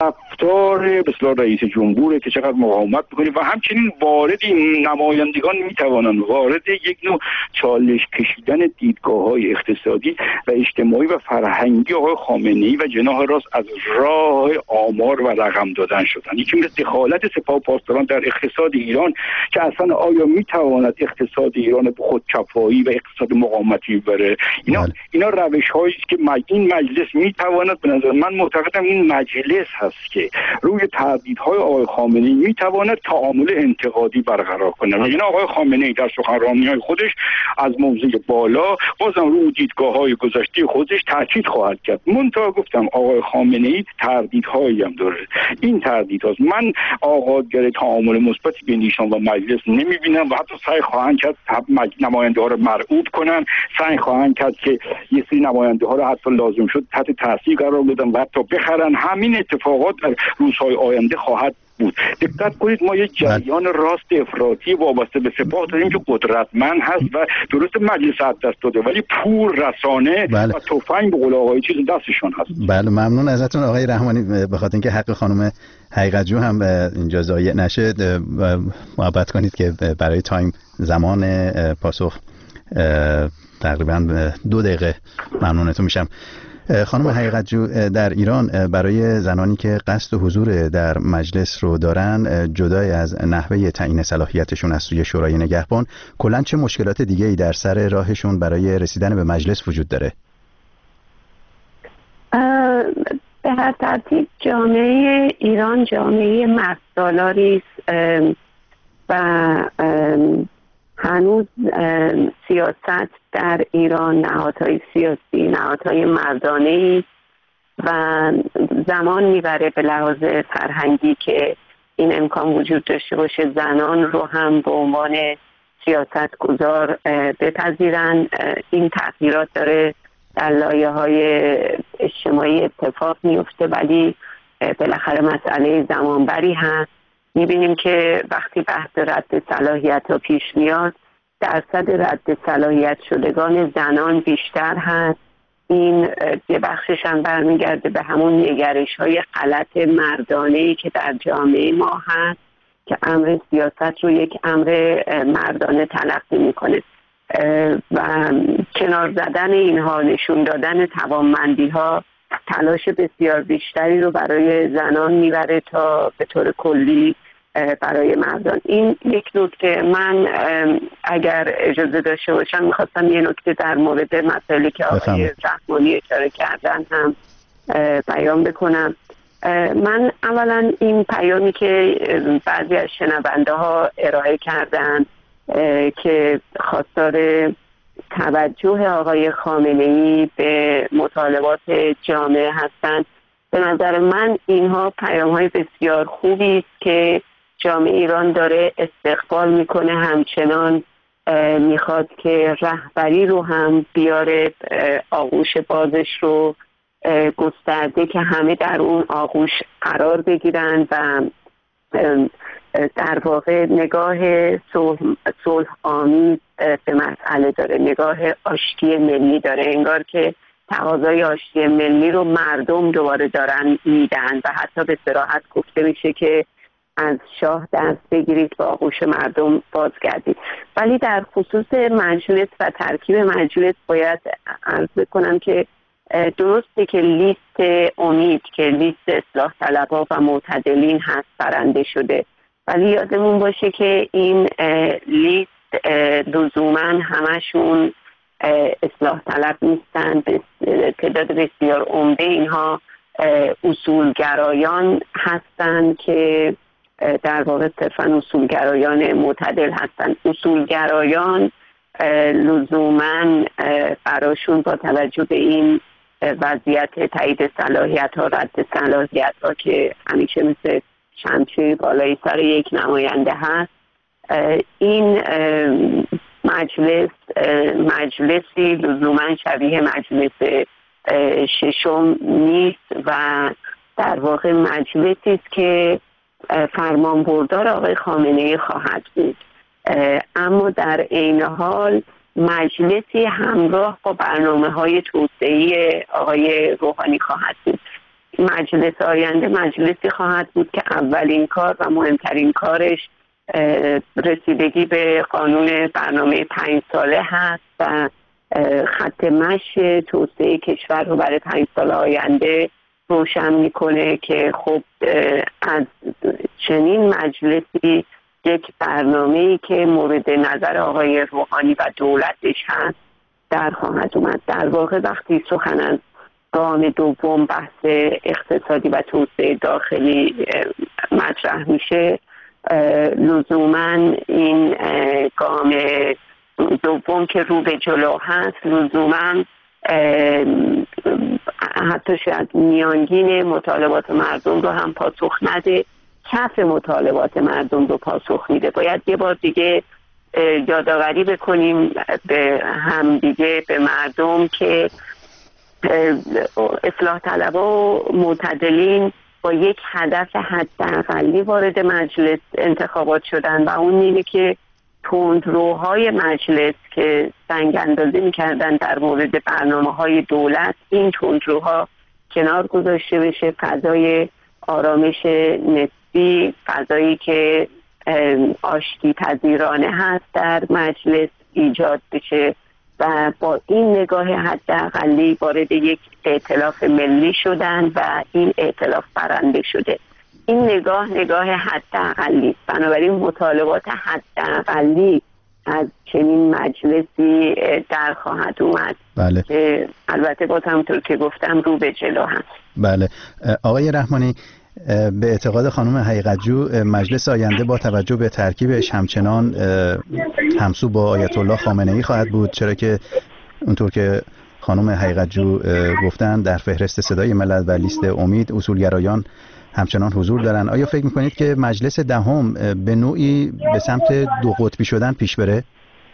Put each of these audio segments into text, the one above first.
رفتار بسیار رئیس جمهوره که چقدر مقاومت میکنه و همچنین وارد این نمایندگان میتوانند وارد یک نوع چالش کشیدن دیدگاه‌های اقتصادی و اجتماعی و فرهنگی آقای خامنه‌ای و جناح راست از راه آمار و رقم دادن شدن. یکی مثل دخالت سپاه پاسداران در اقتصاد ایران که اصلا آیا میتواند اقتصاد ایران به خودکفایی و اقتصاد مقاومتی ببره. اینا روش‌هایی است که این مجلس میتواند، به نظر من معتقدم این مجلس هست که روی تهدیدهای آقای خامنه‌ای میتواند تعامل انتقادی برقرار کنه. و این آقای خامنه‌ای در سخنرانی‌های خودش از موضع بالا بازم روی دیدگاه‌های گذشته خودش تاکید خواهد کرد. منتها گفتم آقای خامنه‌ای تردیدهایی هم داره. این تردیدهاست. من آغازگر تعامل مثبتی بین ایشان و مجلس نمی‌بینم و حتی سعی خواهند کرد نماینده‌ها رو مرعوب کنن، سعی خواهند کرد که یه سری نماینده‌ها رو حتی لازم شد تحت تاثیر قرار بدن و حتی بخرن. همین اتفاقات در روزهای آینده خواهد بود. دقت کنید ما یک جریان راست افراطی وابسته به سپاه داریم که قدرتمند هست و درست مجلس از دست داده ولی پول، رسانه و تفنگ به قول آقای چیز دستشون هست. بله ممنون ازتون آقای رحمانی. به خاطر اینکه حق خانم حقیقت‌جو هم اینجا ضایع نشه محبت کنید که برای تایم زمان پاسخ تقریبا 2 دقیقه ممنونتون میشم. خانم حقیقت‌جو، در ایران برای زنانی که قصد حضور در مجلس رو دارن جدای از نحوه تعیین صلاحیتشون از سوی شورای نگهبان کلاً چه مشکلات دیگه‌ای در سر راهشون برای رسیدن به مجلس وجود داره؟ به هر ترتیب جامعه ایران جامعه مردسالاری است و هنوز سیاست در ایران، نهادهای سیاسی نهادهای مردانه‌ای و زمان میبره به لحاظ فرهنگی که این امکان وجود داشته باشه زنان رو هم به عنوان سیاست گذار بپذیرن. این تغییرات داره در لایه‌های اجتماعی اتفاق میفته ولی بالاخره مسئله زمانبری هست. میبینیم که وقتی بحث رد صلاحیت ها پیش میاد درصد رد صلاحیت شدگان زنان بیشتر هست. این یه بخشش هم برمیگرده به همون نگرش های غلط مردانه‌ای که در جامعه ما هست که امر سیاست رو یک امر مردانه تلقی میکنه و کنار زدن اینها، نشون دادن توانمندی ها تلاش بسیار بیشتری رو برای زنان میبره تا به طور کلی برای مردان. این یک نکته. من اگر اجازه داشته باشم میخواستم یه نکته در مورد مسائلی که آقای رحمانی اشاره کردن هم بیان بکنم. من اولا این پیامی که بعضی از شنونده ها ارائه کردن که خواستار توجه آقای خامنه‌ای به مطالبات جامعه هستند، به نظر من اینها پیام‌های بسیار خوبی است که جامعه ایران داره استقبال میکنه. همچنان میخواد که رهبری رو هم بیاره، آغوش بازش رو گسترده که همه در اون آغوش قرار بگیرن و در واقع نگاه صلح آمیز به مسئله داره، نگاه آشتی ملی داره. انگار که تقاضای آشتی ملی رو مردم دوباره دارن میدن و حتی به صراحت گفته میشه که از شاه دست بگیرید و آغوش مردم بازگردید. ولی در خصوص مجلس و ترکیب مجلس باید عرض کنم که درسته که لیست امید که لیست اصلاح طلبها و معتدلین هست برنده شده، ولی یادمون باشه که این لیست لزوما همشون اصلاح طلب نیستن. تعداد بسیار عمده اینها اصولگرایان هستن که در واقع صرفاً اصولگرایان معتدل هستن. اصولگرایان لزوما براشون با توجه به این وضعیت تایید صلاحیت ها، رد صلاحیت ها که همیشه مثل شمشیر بالای سر یک نماینده هست، این مجلسی لزوما شبیه مجلس ششم نیست و در واقع مجلسی است که فرمانبردار آقای خامنه‌ای خواهد بود، اما در عین حال مجلسی همراه با برنامه‌های توسعه‌ای آقای روحانی خواهد بود. مجلس آینده مجلسی خواهد بود که اولین کار و مهمترین کارش رسیدگی به قانون برنامه 5 ساله هست و خط مشی توسعه کشور رو برای 5 سال آینده روشن میکنه که خب از چنین مجلسی یک برنامه‌ای که مورد نظر آقای روحانی و دولتش هست در خواهد اومد. در واقع وقتی سخن از گام دوم بحث اقتصادی و توسعه داخلی مطرح میشه، لزوما این گام دوم که رو به جلو هست لزوما حتی شاید میانگین مطالبات مردم رو هم پاسخ نده، کف مطالبات مردم رو پاسخ میده. باید یه بار دیگه یادآوری بکنیم به هم دیگه، به مردم که اصلاح طلبا و معتدلین با یک هدف حداقلی وارد مجلس انتخابات شدن و اون اینه که تندروهای مجلس که سنگ اندازی میکردن در مورد برنامه‌های دولت، این تندروها کنار گذاشته بشه، فضای آرامش نسبی، فضایی که آشتی پذیرانه هست در مجلس ایجاد بشه و با این نگاه حداقلی وارد یک ائتلاف ملی شدن و این ائتلاف برنده شده. این نگاه حداقلی، بنابراین مطالبات حداقلی از چنین مجلسی در خواهد اومد. بله. البته باز همونطور که گفتم رو به جلو هست. بله. آقای رحمانی، به اعتقاد خانم حقیقت‌جو مجلس آینده با توجه به ترکیبش همچنان همسو با آیت الله خامنه‌ای خواهد بود، چرا که اونطور که خانم حقیقت‌جو گفتن در فهرست صدای ملت و لیست امید اصولگرایان همچنان حضور دارن. آیا فکر میکنید که مجلس دهم به نوعی به سمت دو قطبی شدن پیش بره؟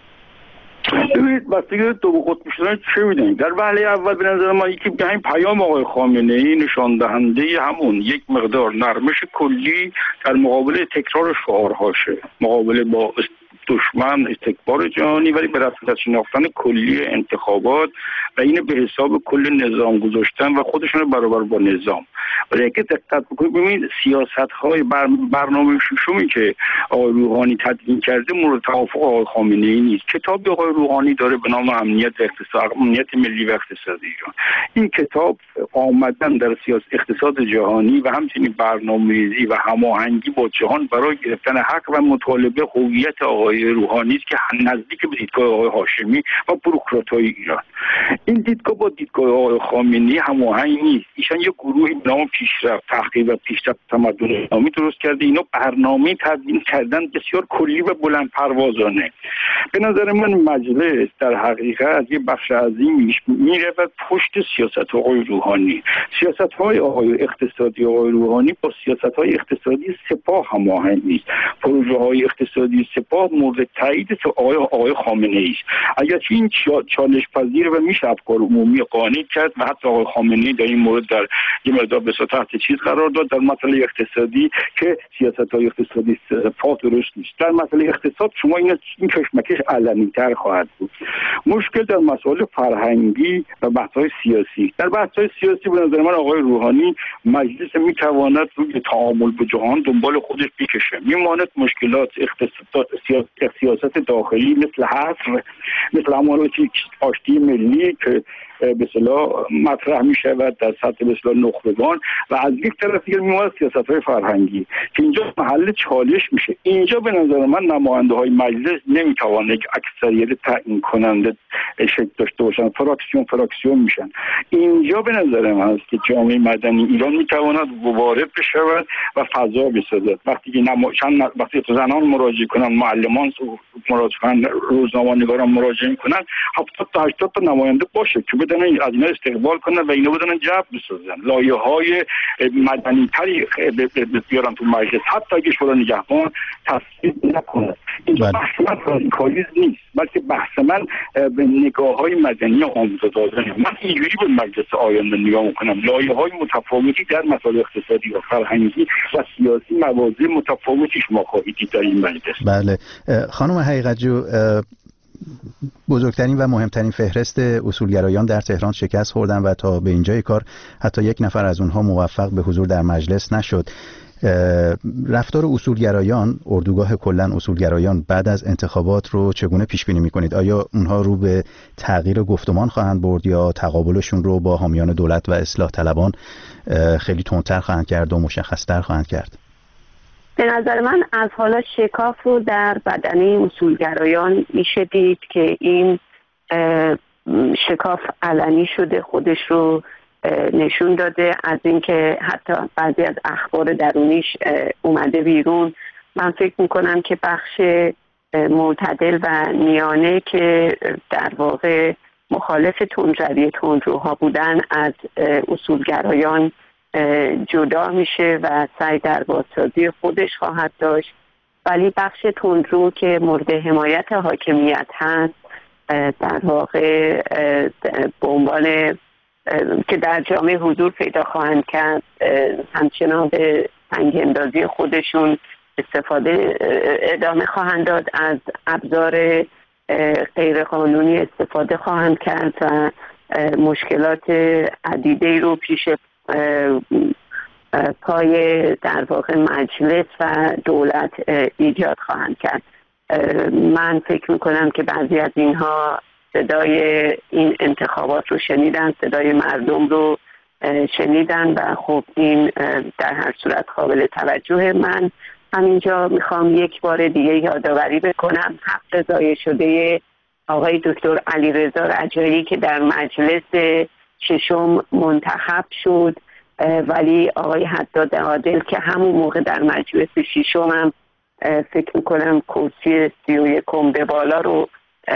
ببینید بستگی دو قطبی شدن چه میدونید؟ در وهله اول به نظر من یکی همین پیام آقای خامنه‌ای نشان دهنده همون یک مقدار نرمش کلی در مقابل تکرار شعارهاشه، مقابله با دشمن، استکبار جهانی، ولی به رسمیت شناختن کلی انتخابات و اینو به حساب کل نظام گذاشتن و خودشون برابر با نظام. ولی اگه دقت بکنید ببینید سیاست‌های برنامه ششمی که آقای روحانی تدوین کرده مورد توافق آقای خامنه‌ای نیست. کتابی آقای روحانی داره به نام امنیت ملی و اقتصادی ایران. این کتاب آمدن در سیاست اقتصاد جهانی و همچنین برنامه‌ریزی و هماهنگی با جهان برای گرفتن حق و مطالبه هویت آقای روحانی است که نزدیک به دیدگاه آقای هاشمی و بوروکرات‌های ایران. این دیدگاه با دیدگاه آقای خامنه‌ای هماهنگ نیست. ایشان یک گروهی به نام پیشرفت تحقیق و پیشرفت تمدن اسلامی درست کرده. اینا برنامه تدوین کردن بسیار کلی و بلند پروازانه. به نظر من مجلس در حقیقت یه بخش عظیمیش میره و پشت سیاست آقای روحانی، سیاست‌های آقای اقتصادی آقای روحانی با سیاست‌های اقتصادی سپاه هماهنگ نیست. پروژه‌های اقتصادی سپاه مورد تایید آقای خامنه‌ای است. اگر این چالش پذیر و میشه افکار عمومی قانع کرد و حتی آقای خامنه‌ای در این مورد در یه مقدار به تحت چیز قرار داد در مسئله اقتصادی که سیاست‌های اقتصادی سپاه درست نیست. در مسئله اقتصاد شما این کشمکش علنی‌تر خواهد بود. مشکل در مسائل فرهنگی و بحث‌های سیاسی. در بحث‌های سیاسی به نظر من آقای روحانی مجلس میتواند روی تعامل با جهان دنبال خودش بکشه. میماند مشکلات سیاست داخلی مثل حصر، مثل عملیات آشتی ملی که به اصطلاح مطرح می شود در سطح به اصطلاح نخبگان و از یک طرف دیگر میاد سیاست‌های فرهنگی که اینجا محل چالش میشه. اینجا به نظر من نماینده های مجلس نمیتوانند که اکثریت تعیین کننده شکل داشته باشن، فراکسیون میشن. اینجا به نظر من است که جامعه مدنی ایران میتواند وارد بشود و فضا بسازد. وقتی که وقتی زنان مراجعه کنن، معلمان مراجعه کنن، روزنامه‌نگاران مراجعه کنن، 70 تا 80 تا نماینده باشه که بدن از اینا استقبال کنن و اینا بدن جواب بسازن، لایه‌های مدنی تری بیارن تو مجلس، حتی اگه شورای نگهبان تصویب نکنه. اینجا بحث من رادیکالیسم نیست، بلکه بحث من به نگاه‌های مدنی آموزش دادنه. من اینجوری به مجلس آینده نگاه می‌کنم، لایه‌های متفاوتی در مسائل اقتصادی و فرهنگی و سیاسی، مواضع متفاوتی شما خواهید دید در این مجلس. بله. خانم حقیقت‌جو، بزرگترین و مهمترین فهرست اصولگرایان در تهران شکست خوردن و تا به اینجای کار حتی یک نفر از اونها موفق به حضور در مجلس نشد. رفتار اصولگرایان، اردوگاه کلن اصولگرایان بعد از انتخابات رو چگونه پیش بینی می‌کنید؟ آیا اونها رو به تغییر گفتمان خواهند برد یا تقابلشون رو با حامیان دولت و اصلاح طلبان خیلی تندتر خواهند کرد و مشخص‌تر خواهند کرد؟ به نظر من از حالا شکاف رو در بدنه اصولگرایان میشه دید که این شکاف علنی شده، خودش رو نشون داده. از اینکه حتی بعضی از اخبار درونیش اومده بیرون. من فکر میکنم که بخش معتدل و میانه که در واقع مخالف تندروی تندروها بودن از اصولگرایان جدا میشه و سعی در بازسازی خودش خواهد داشت، ولی بخش تندرو که مورد حمایت حاکمیت هست در واقع به عنوان که در جامعه حضور پیدا خواهند کرد همچنان به تنگ اندازی خودشون ادامه خواهند داد، از ابزار غیرقانونی استفاده خواهند کرد و مشکلات عدیده‌ای رو پیش پای در واقع مجلس و دولت ایجاد خواهند کرد. من فکر میکنم که بعضی از اینها صدای این انتخابات رو شنیدن، صدای مردم رو شنیدن و خب این در هر صورت قابل توجه. من همینجا میخوام یک بار دیگه یادآوری بکنم حق ضایع شده آقای دکتر علیرضا رجایی که در مجلس ششم منتخب شد، ولی آقای حداد عادل که همون موقع در مجلس ششم هم فکر میکنم کرسی 31 به بالا رو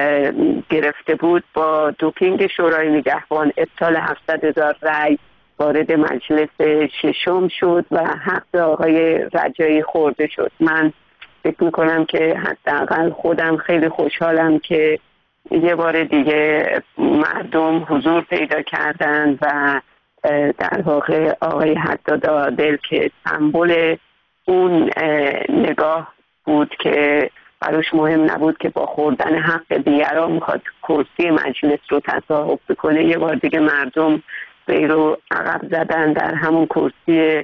گرفته بود، با دوپینگ شورای نگهبان ابطال 700,000 رای وارد مجلس ششم شد و حق آقای رجایی خورده شد. من فکر میکنم که حداقل خودم خیلی خوشحالم که یه بار دیگه مردم حضور پیدا کردن و در واقع آقای حداد عادل که سمبل اون نگاه بود که براش مهم نبود که با خوردن حق دیگران میخواد کرسی مجلس رو تصاحب بکنه، یه بار دیگه مردم وی رو عقب زدن، در همون کرسی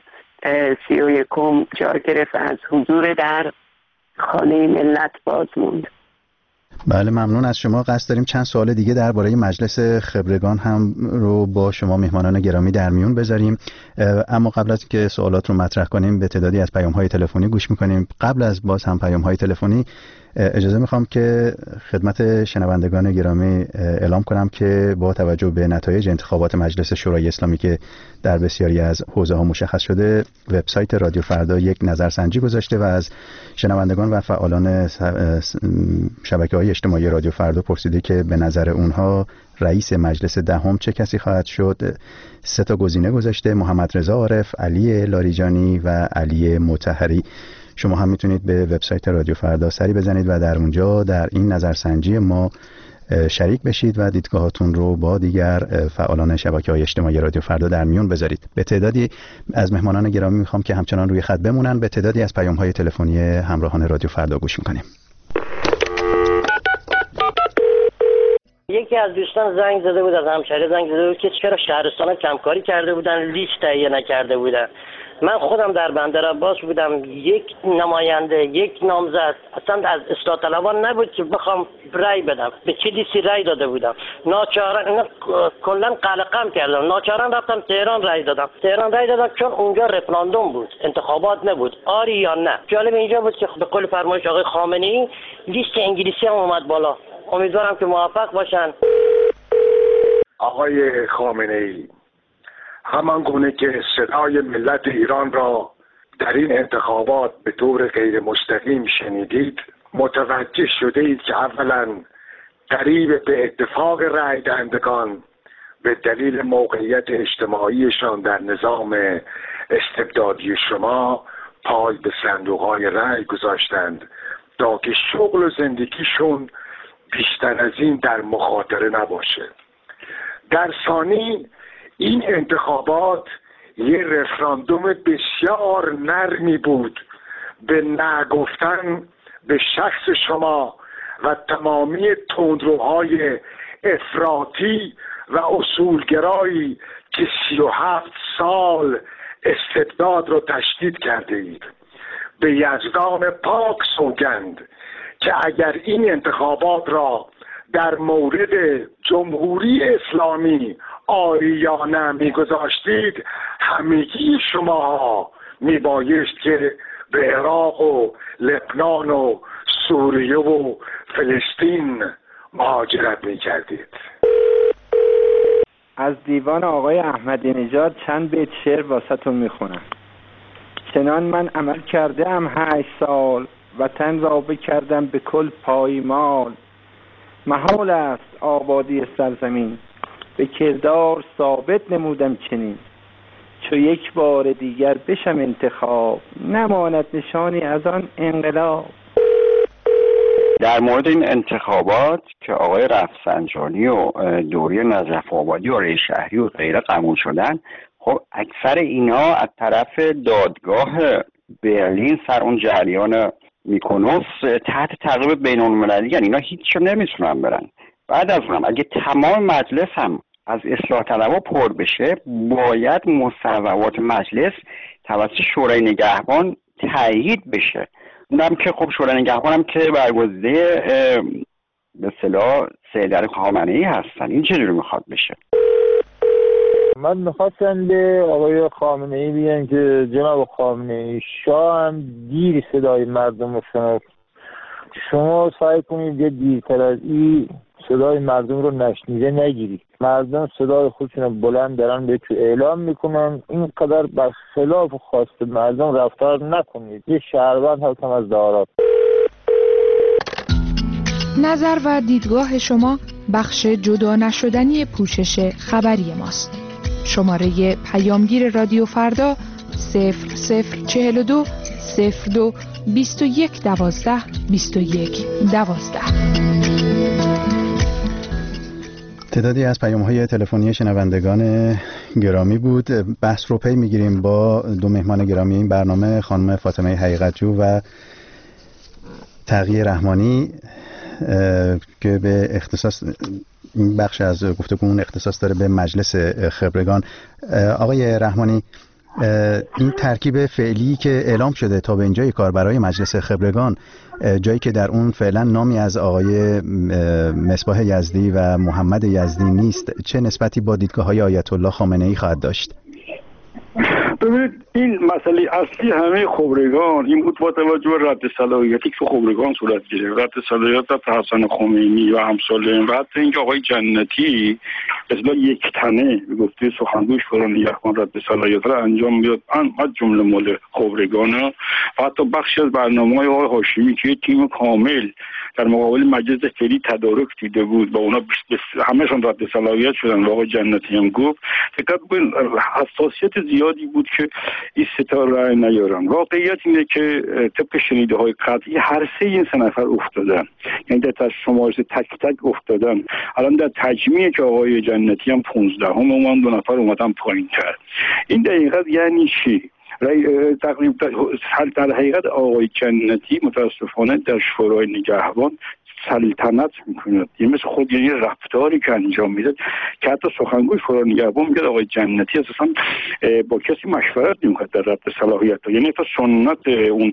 31 جا گرفت، از حضور در خانه ملت باز موند. بله ممنون از شما. قصد داریم چند سوال دیگه درباره مجلس خبرگان هم رو با شما مهمانان گرامی در میون بذاریم، اما قبل از که سوالات رو مطرح کنیم به تعدادی از پیام‌های تلفنی گوش می‌کنیم. قبل از باز هم پیام‌های تلفنی اجازه میخوام که خدمت شنوندگان گرامی اعلام کنم که با توجه به نتایج انتخابات مجلس شورای اسلامی که در بسیاری از حوزه‌ها مشخص شده، وبسایت رادیو فردا یک نظرسنجی گذاشته و از شنوندگان و فعالان شبکه‌های اجتماعی رادیو فردا پرسیده که به نظر اونها رئیس مجلس دهم چه کسی خواهد شد. 3 تا گزینه گذاشته: محمد رضا عارف، علی لاریجانی و علی مطهری. شما هم میتونید به وبسایت رادیو فردا سری بزنید و در اونجا در این نظرسنجی ما شریک بشید و دیدگاهاتون رو با دیگر فعالان شبکه‌های اجتماعی رادیو فردا در میون بذارید. به تعدادی از مهمانان گرامی میخوام که همچنان روی خط بمونن. به تعدادی از پیام‌های تلفنی همراهان رادیو فردا گوش میکنیم. یکی از دوستان زنگ زده بود، از همشهری زنگ زده بود که چرا شهرستان کمکاری کرده بودن، لیست تهیه نکرده بودن. من خودم در بندرعباس بودم، یک نماینده، یک نامزد اصلا از اصلاح طلبان نبود که بخوام رای بدم. به چه لیستی رای داده بودم؟ ناچارن کلا قلقم کردم، ناچارن رفتم تهران رای دادم. تهران رای دادم چون اونجا رفراندوم بود، انتخابات نبود، آری یا نه. جالب اینجا بود که به قول فرمایش آقای خامنه‌ای لیست انگلیسی هم اومد بالا. امیدوارم که موفق باشن. آقای خامنه‌ای همان گونه که صدای ملت ایران را در این انتخابات به طور غیر مستقیم شنیدید، متوجه شده اید که اولا قریب به اتفاق رای دهندگان به دلیل موقعیت اجتماعیشان در نظام استبدادی شما پای به صندوق‌های رای گذاشتند تا که شغل و زندگیشون بیشتر از این در مخاطره نباشه. در ثانی این انتخابات یه رفراندوم بسیار نرمی بود به نگفتن به شخص شما و تمامی تندروهای افراطی و اصولگرایی که 37 سال استبداد رو تشدید کرده اید. به یزدان پاک سوگند که اگر این انتخابات را در مورد جمهوری اسلامی آریانه میگذاشتید، همگی شما میبایست که به عراق و لبنان و سوریه و فلسطین مهاجرت میکردید. از دیوان آقای احمدی نژاد چند بیت شعر واسه‌تون میخونم. چنان من عمل کرده ام 8 سال، وطن را بکردم به کل پایمال. محال است آبادی سرزمین، به کردار ثابت نمودم چنین. چو یک بار دیگر بشم انتخاب، نماند نشانی از آن انقلاب. در مورد این انتخابات که آقای رفسنجانی و دوری نجف آبادی و ری شهری و غیره قبول شدن، خب اکثر اینا از طرف دادگاه برلین سر اون جریان میکونوس تحت تعقیب بین‌المللی، یعنی اینا هیچ رو نمیتونن برن. بعد از اونم اگه تمام مجلس هم از اصلاح طلبها پر بشه، باید مصوبات مجلس توسط شورای نگهبان تایید بشه. اونم که خب شورای نگهبان هم که برگزیده به اصطلاح سید علی خامنه‌ای هستن. این چجوری میخواد بشه؟ من میخواستم به آقای خامنه‌ای بگم که جناب خامنه‌ای، شاه هم دیر صدای مردم رو شنفت. شما سعی کنید یه دیرتر از این صدای مردم رو نشنیده نگیرید. مردم صدای خودشون رو بلند دارن به تو اعلام میکنن. اینقدر بر خلاف خواست مردم رفتار نکنید. یه شهروند هستم از دارات. نظر و دیدگاه شما بخش جدا نشدنی پوشش خبری ماست. شماره پیامگیر رادیو فردا 0042 02 21 12 21 12. تعدادی از پیام‌های تلفنی شنوندگان گرامی بود. بحث رو پی می‌گیریم با دو مهمان گرامی این برنامه، خانم فاطمه حقیقتجو و تقی رحمانی که به اختصاص این بخش از گفتگومون اختصاص داره به مجلس خبرگان. آقای رحمانی، این ترکیب فعلی که اعلام شده تا به اینجای کار برای مجلس خبرگان، جایی که در اون فعلا نامی از آقای مصباح یزدی و محمد یزدی نیست، چه نسبتی با دیدگاه‌های آیت الله خامنه‌ای خواهد داشت؟ ببینید، این مسئله اصلی همه خبرگان این بود با توجه به رد صلاحیتی که خبرگان صورت گرفت، رد صلاحیت حسن خمینی و امثال و حتی اینکه آقای جنتی اصلا یک تنه به گفته سخنگوی شورای نگهبان رد صلاحیت را انجام بیاد، از جمله مال خبرگان و حتی بخشی از برنامه‌های آقای هاشمی که تیم کامل در مقابل مجلس فعلی تدارک دیده بود و اونا همه‌شون رد صلاحیت شدن و آقای جنتی هم گفت فقط به حساسیت زیادی بود که این ستا رای نیارن. واقعیت اینه که طبق شنیده‌های قطعی هر سه این سه نفر افتادن، یعنی در شمارش تک تک افتادن. الان در تجمیع که آقای جنتی هم 15 هم دو نفر اومدن پایین‌تر. این دقیقاً یعنی چی؟ تقریبا در حقیقت آقای جنتی متاسفانه در شورای نگهبان سلطنت میکنه، یه مثل خود یه رفتاری که انجام میده که حتی سخنگوی شورای نگهبان میگه آقای جنتی اساسا با کسی مشورت نمیکنه در رد صلاحیت، یعنی تا سنت اون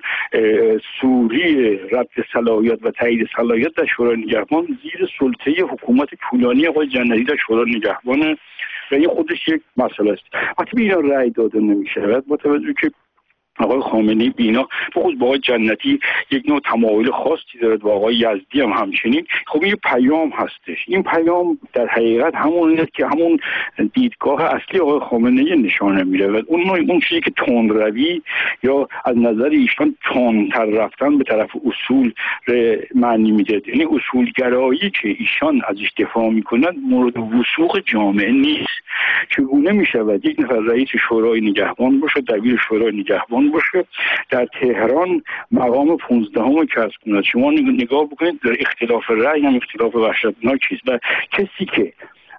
سوری رد صلاحیت و تایید صلاحیت در شورای نگهبان زیر سلطه حکومت طولانی آقای جنتی در شورای نگهبان و این خودش یک مسئله است. وقتی به اینا رأی داده نمیشه با توجه که آقای خامنه‌ای بینا بخصوص با آقای جنتی یک نوع تمایل خاصی دارد و آقای یزدی هم همچنین، خب این پیام هستش. این پیام در حقیقت همون که همون دیدگاه اصلی آقای خامنه‌ای نشانه میده و اون چیزی که تندروی یا از نظر ایشان تندتر رفتن به طرف اصول معنی میده، یعنی اصولگرایی که ایشان ازش دفاع میکنن مورد وثوق جامعه نیست. چگونه میشود یک نفر رئیس شورای نگهبان باشه، دبیر شورای نگهبان باشه، در تهران مقام 15 کسب کنه؟ شما نگاه بکنید در اختلاف رأی هم اختلاف وحشتناکی است و کسی که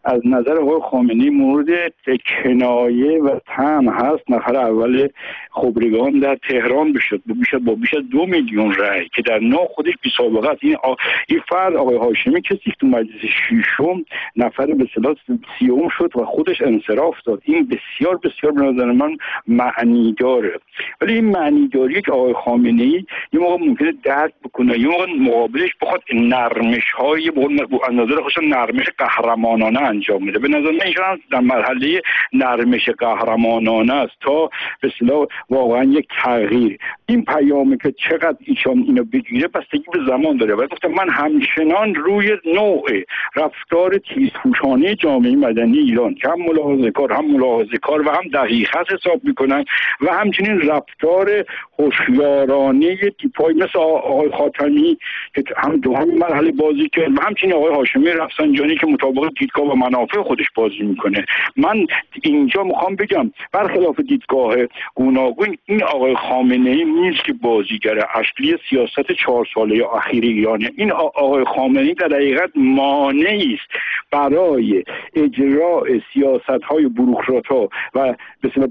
از نظر آقای خامنه‌ای مورد کنایه و طعن هست. نفر اول خبرگان در تهران بشد با بیش از 2 میلیون رأی که در نوع خودش بی سابقه است. این فرد آقای هاشمی کسی که تو مجلس ششم نفر به اصطلاح 30م شد و خودش انصراف داد. این بسیار بسیار به نظر من معنی داره. ولی این معنی داری که آقای خامنه‌ای یه موقع ممکنه درک بکنه، یه موقع مقابلش بخواد نرمش‌های از نظر خودش نرمش قهرمانانه انجام بده. به نظر من ایشان در مرحله نرمش قهرمانانه است تا به اصطلاح واقعا یک تغییر. این پیامی که چقدر ایشان اینو بگیره بستگی به زمان داره. و گفتم من همچنان روی نوع رفتار تیزهوشانه جامعه مدنی ایران که هم ملاحظه‌کار و هم دقیقاً حساب میکنن و همچنین رفتار هوشیارانه تیپ‌های مثل آقای خاتمی که هم دو هم مرحله بازی کرد و همچنین آقای هاشمی رفسنجانی که مطابق دیدگاه و منافع خودش بازی میکنه. من اینجا میخوام بگم برخلاف دیدگاه گوناگون این آقای خامنه‌ای نیست که بازیگر اصلی سیاست 4 ساله اخیر ایرانه. این آقای خامنه‌ای در حقیقت مانعی است برای اجراء سیاست‌های بوروکرات‌ها و به اصطلاح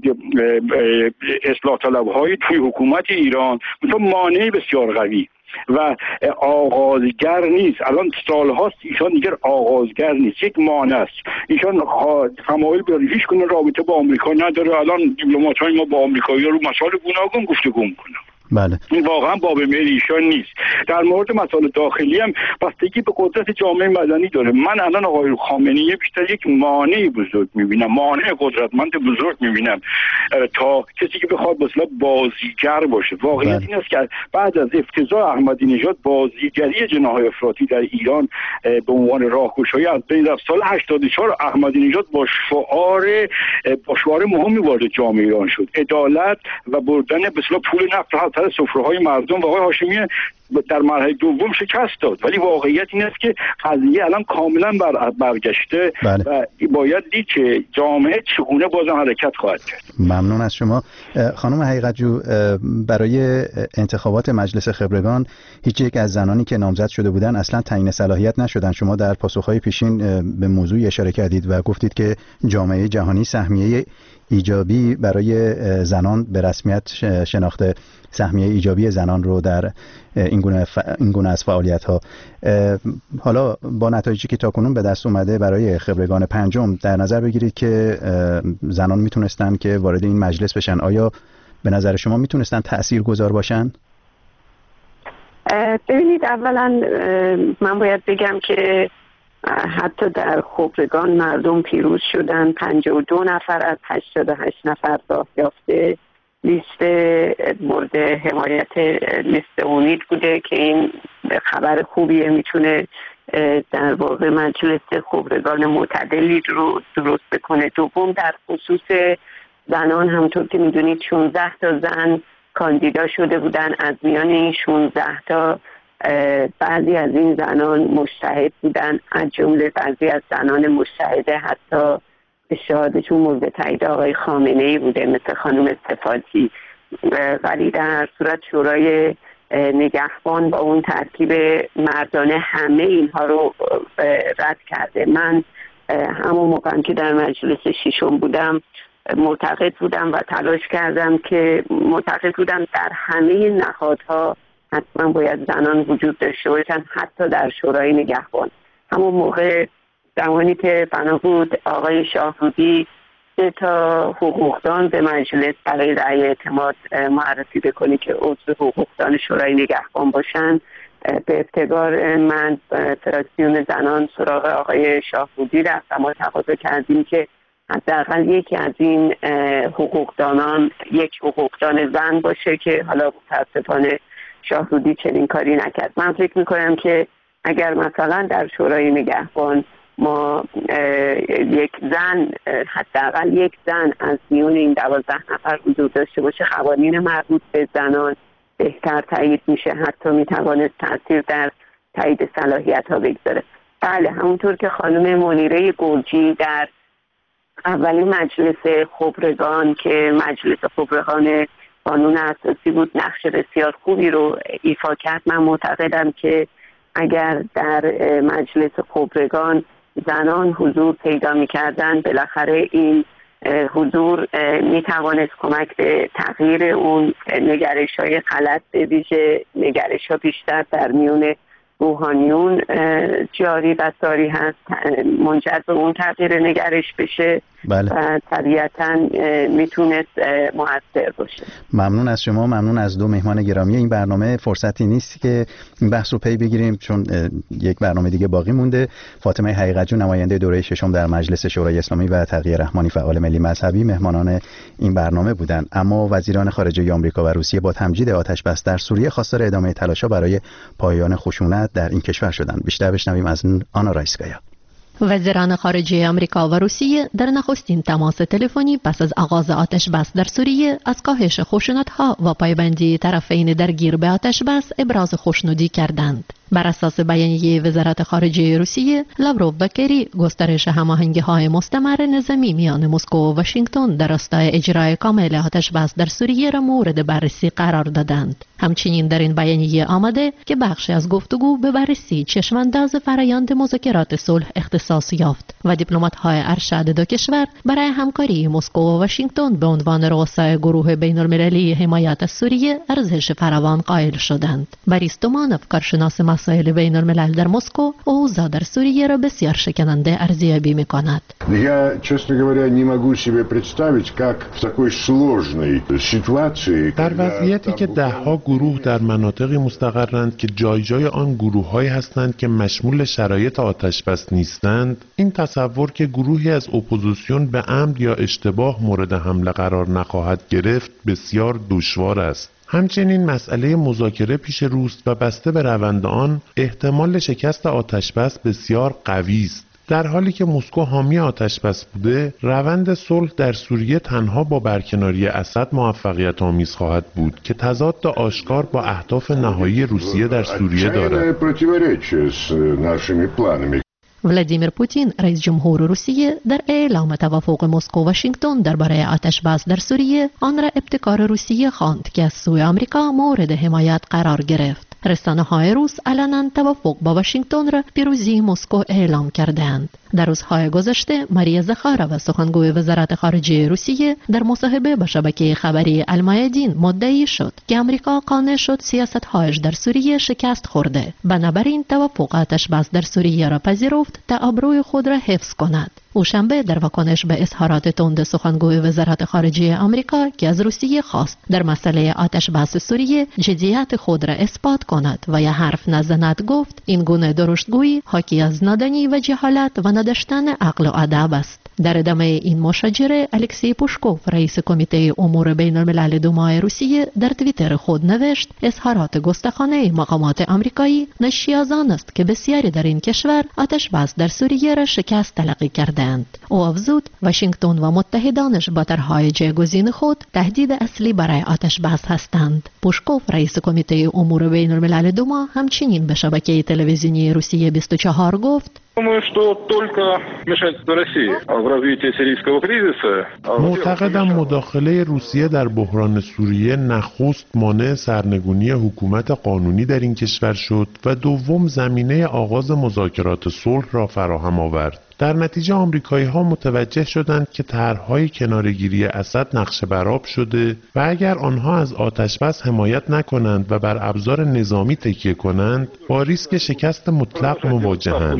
اصلاح طلب‌های توی حکومت ایران، مثل مانع بسیار قوی و آغازگر نیست. الان سال‌هاست ایشان دیگر آغازگر نیست، یک مانع است. ایشان تمایل به هیچ گونه رابطه با آمریکا نداره. الان دیپلمات‌های ما با آمریکایی‌ها رو مسائل گوناگون گفتگو می‌کنن. بله. این واقعا باب میل ایشان نیست. در مورد مسائل داخلی هم بستگی به قدرت جامعه مدنی داره. من الان آقای خامنه‌ای بیشتر یک مانع بزرگ می‌بینم، مانع قدرتمند بزرگ می‌بینم تا کسی که بخواد مثلا بازیگر باشه. واقعیت این است که بعد از افتضاح احمدی نژاد بازیگری جناح افراطی در ایران به عنوان راهگشایی از بین رفت. سال 84 احمدی نژاد با شعار مهمی وارد جامعه ایران شد، عدالت و بردن به اصطلاح پول نفت سر سفره‌های مردم. و آقای هاشمی در مرحله دوم شکست داد. ولی واقعیت این است که قضیه الان کاملا برگشته و باید دید که جامعه چگونه بازم حرکت خواهد کرد. ممنون از شما خانم حقیقت‌جو. برای انتخابات مجلس خبرگان هیچ یک از زنانی که نامزد شده بودن اصلا تعیین صلاحیت نشدن. شما در پاسخ‌های پیشین به موضوع اشاره کردید و گفتید که جامعه جهانی سهمیه ایجابی برای زنان به رسمیت شناخته، سهمیه ایجابی زنان رو در این گونه از فعالیت‌ها. حالا با نتایجی که تاکنون به دست اومده برای خبرگان پنجم در نظر بگیرید که زنان میتونستن که وارد این مجلس بشن. آیا به نظر شما میتونستن تأثیرگذار باشن؟ ببینید، اولا من باید بگم که حتی در خبرگان مردم پیروز شدن. 52 نفر از 88 نفر راه یافته. لیست مورد حمایت لیست امید بوده که این خبر خوبیه، میتونه در واقع مجلس خبرگان معتدلی رو درست بکنه. دوم، در خصوص زنان همونطور که میدونید 16 تا زن کاندیدا شده بودن. از میان این 16 تا بعضی از این زنان مجتهد بودن، از جمله بعضی از زنان مجتهده حتی شهادتشون مورد تایید آقای خامنه‌ای بوده، مثل خانم استفاتی. ولی در صورت شورای نگهبان با اون ترکیب مردانه همه اینها رو رد کرده. من همون موقع که در مجلس ششم بودم معتقد بودم و تلاش کردم که در همه نهادها حتما باید زنان وجود داشته باشن، حتی در شورای نگهبان. همون موقع زمانی که بنا بود آقای شاهرودی 3 تا حقوقدان به مجلس برای رأی اعتماد معرفی بکنه که عضو حقوقدان شورای نگهبان باشن، به ابتکار من فراکسیون زنان سراغ آقای شاهرودی رفتم و تقاضا کردیم که حداقل یکی از این حقوقدانان یک حقوقدان زن باشه که حالا متاسفانه شاهرودی چنین کاری نکرد. من فکر میکنم که اگر مثلا در شورای نگهبان ما یک زن، حداقل یک زن از میون این 12 نفر حضور داشته باشه، قوانین مربوط به زنان بهتر تایید میشه، حتی میتوانست تاثیر در تایید صلاحیت ها بگذاره. بله، همونطور که خانم منیره گرجی در اولین مجلس خبرگان که مجلس خبرگان قانون اساسی بود نقش بسیار خوبی رو ایفا کرد، من معتقدم که اگر در مجلس خبرگان زنان حضور پیدا می‌کردن، بالاخره این حضور می‌توانست کمک به تغییر اون نگرش‌های غلط، به ویژه نگرش‌ها بیشتر در میون روحانیون جاری و ساری هست، منجر به اون تغییر نگرش بشه. بله. و طبیعتاً میتونست مؤثر باشه. ممنون از شما، ممنون از دو مهمان گرامی این برنامه. فرصتی نیست که این بحث رو پی بگیریم چون یک برنامه دیگه باقی مونده. فاطمه حقیقت‌جو نماینده دوره ششم در مجلس شورای اسلامی و تقی رحمانی فعال ملی مذهبی مهمانان این برنامه بودند. اما وزیران خارجه آمریکا و روسیه با تمجید آتش بس در سوریه خواستار ادامه تلاش‌ها برای پایان خشونت در این کشور شدند. بیشتر بشنویم از آنا رایسکایا. وزیران خارجه آمریکا و روسیه در نخستین تماس تلفنی پس از آغاز آتش بس در سوریه از کاهش خشونت‌ها و پایبندی طرفین درگیر به آتش بس ابراز خوشنودی کردند. بر اساس بیانیه وزارت خارجه روسیه، لاوروف و کری گسترش هماهنگی‌های مستمر نظامی میان مسکو و واشنگتن در راستای اجرای کامل آتش بس در سوریه را مورد بررسی قرار دادند. همچنین در این بیانیه آمده که بخشی از گفتگو به بررسی چشمانداز فرآیند مذاکرات صلح اختصاص یافت و دیپلمات‌های ارشد دو کشور برای همکاری مسکو و واشنگتن به عنوان رؤسای گروه بین‌المللی حمایت از سوریه ارزش فراوان قائل شدند. بوریس تومانوف، کارشناس مسائل بین الملل در مسکو، اوضاع در سوریه را بسیار شکننده ارزیابی می‌کند. Я, честно говоря, не могу себе представить, как в такой сложной ситуации در وضعیتی که ده‌ها گروه در مناطقی مستقرند که جای آن گروه‌هایی هستند که مشمول شرایط آتش بس نیستند، این تصور که گروهی از اپوزیسیون به عمد یا اشتباه مورد حمله قرار نخواهد گرفت بسیار دشوار است. همچنین مسئله مذاکره پیش روست و بسته به روند آن احتمال شکست آتش بس بسیار قوی است. در حالی که مسکو حامی آتش بس بوده، روند صلح در سوریه تنها با برکناری اسد موفقیت آمیز خواهد بود که تضاد آشکار با اهداف نهایی روسیه در سوریه دارد. ولادیمیر پوتین، رئیس جمهور روسیه، در اعلام توافق مسکو و واشنگتن درباره آتش بس در سوریه آن را ابتکار روسیه خواند که از سوی آمریکا مورد حمایت قرار گرفت. رسانه‌های روس علنا توافق با واشنگتن را پیروزی مسکو اعلام کردند. در روزهای گذشته ماریا زخارova، سخنگوی وزارت خارجه روسیه، در مصاحبه با شبکه خبری المایادین مدعی شد که آمریکا قانع شد سیاست‌هایش در سوریه شکست خورده، بنابراین توافق آتش بس در سوریه را پذیرفت تا آبروی خود را حفظ کند. او شنبه در واکنش به اظهارات تند سخنگوی وزارت خارجه آمریکا که از روسیه خواست در مسئله آتش بس سوریه جدیت خود را اثبات کند و یا حرف نزند گفت این گونه درشتگویی حاکی از نادانی و جهالت و نداشتن عقل و ادب است. در ادامه این مشاجره الکسی پوشکوف، رئیس کمیته امور بین الملل دومای روسیه، در توییتر خود نوشت اظهارات گستاخانه مقامات آمریکایی ناشی از آن است که بسیاری در این کشور آتش بس در سوریه را شکست تلقی کردند. او افزود واشنگتن و متحدانش با طرحهای جایگزین خود تهدید اصلی برای آتش بس هستند. پوشکوف، رئیس کمیته امور بین الملل دوما، همچنین به شبکه تلویزیونی روسیه 24 گفت معتقدم مداخله روسیه در بحران سوریه نخست مانع سرنگونی حکومت قانونی در این کشور شد و دوم زمینه آغاز مذاکرات صلح را فراهم آورد. در نتیجه آمریکایی‌ها متوجه شدند که طرح‌های کناره‌گیری اسد نقشه برآب شده و اگر آنها از آتش بس حمایت نکنند و بر ابزار نظامی تکیه کنند با ریسک شکست مطلق مواجهند.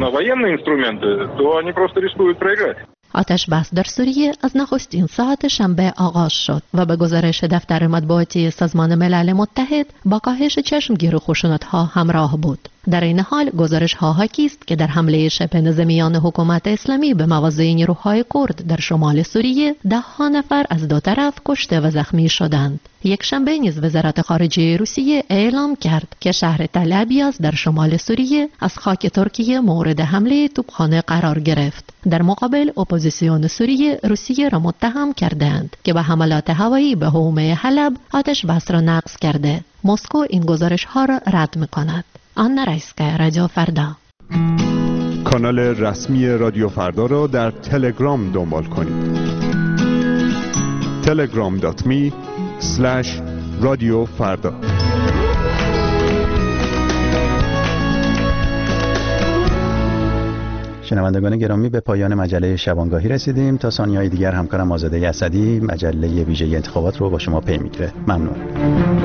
آتش بس در سوریه از نخستین ساعت شنبه آغاز شد و به گزارش دفتر مطبوعاتی سازمان ملل متحد با کاهش چشمگیر خشونت‌ها همراه بود. در این حال گزارش‌ها حاکی است که در حمله شبه نظامیان حکومت اسلامی به مواضع نیروهای کرد در شمال سوریه 10 نفر از دو طرف کشته و زخمی شدند. یک شنبه نیز وزارت خارجه روسیه اعلام کرد که شهر تل ابیاز در شمال سوریه از خاک ترکیه مورد حمله توپخانه قرار گرفت. در مقابل اپوزیسیون سوریه روسیه را متهم کردند که به حملات هوایی به حومه حلب آتش بس را نقض کرده. مسکو این گزارش‌ها را رد می‌کند. آنا رایسکایا، رادیو فردا. کانال رسمی رادیو فردا را در تلگرام دنبال کنید. telegram.me/رادیو فردا. شنوندگان گرامی، به پایان مجله شبانگاهی رسیدیم. تا ثانیه‌های دیگر همکارم آزاده اسدی مجله ویژه انتخابات رو با شما پی میگیره. ممنون.